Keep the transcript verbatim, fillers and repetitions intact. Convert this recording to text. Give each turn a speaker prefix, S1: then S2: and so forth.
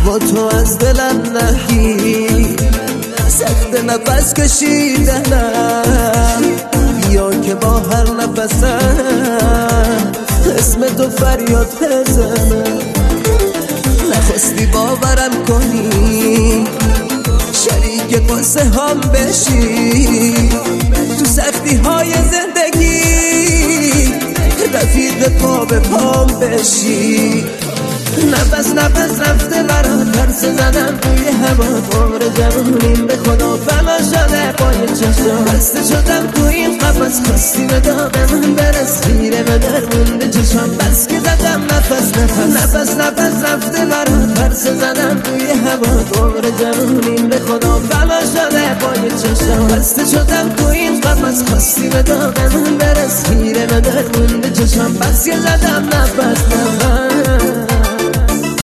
S1: با تو از دلم نهی، سخت نفس کشیدنم، بیا که با هر نفسم اسم تو فریاد بزنم. نخواستی باورم کنی، شریک قصه هم بشی، تو سختی های زندگی رفیق پا به پام بشی. نفس نفس رفته برات ترس زدم توی هوا، عمر جوونیم به خدا فنا شده پای چشم، بسته شدم تو این قفس، خواستی به داغ من برس، خیره به در مونده چشم، بس که زدم نفس نفس نفس نفس رفته برات ترس زدم توی هوا، عمر جوونیم به خدا فنا شده پای چشم، بسته شدم تو این قفس، خواستی به داغ من برس، خیره به در مونده چشم، بس که زدم نفس نفس.